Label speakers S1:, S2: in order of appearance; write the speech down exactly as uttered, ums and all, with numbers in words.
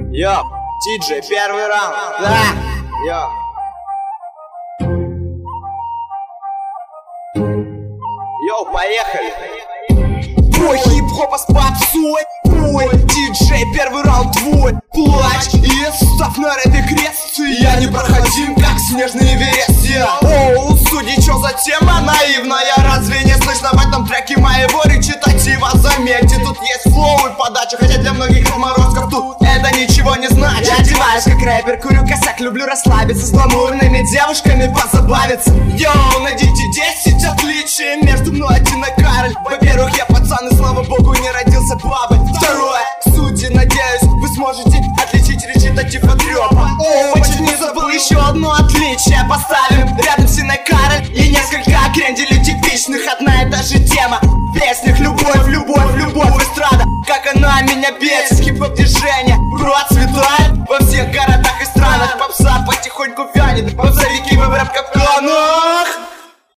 S1: Йо, Ти-Джей, первый раунд, да, йо. Йо, поехали. Твой хип-хоп с попсой, твой Ти-Джей, первый раунд твой. Плачь и ставь на рэпе крест. Я не проходим, как снежный Эверест. Я, оу, судьи, чё за тема наивная? Разве не слышно в этом треке моего речитатива? Заметьте, тут есть флоу и подача, хотя для многих отморозков тут это ничего не значит. Я одеваюсь как рэпер, курю косяк, люблю расслабиться, с гламурными девушками позабавиться. Йоу, найдите десять отличий между мной и Тиной Кароль. Во-первых, я пацан и слава богу не родился бабой. Второе, судьи, надеюсь, вы сможете отличить речитатив от рёпа. О, чуть не забыл еще одно отличие. Поставим рядом с Тиной Кароль и несколько кренделей типичных. Одна и та же тема в песнях: любовь, любовь, любовь, эстрада. Как она меня бесит, хип-хоп движение процветает во всех городах и странах. Попса потихоньку вянет, попса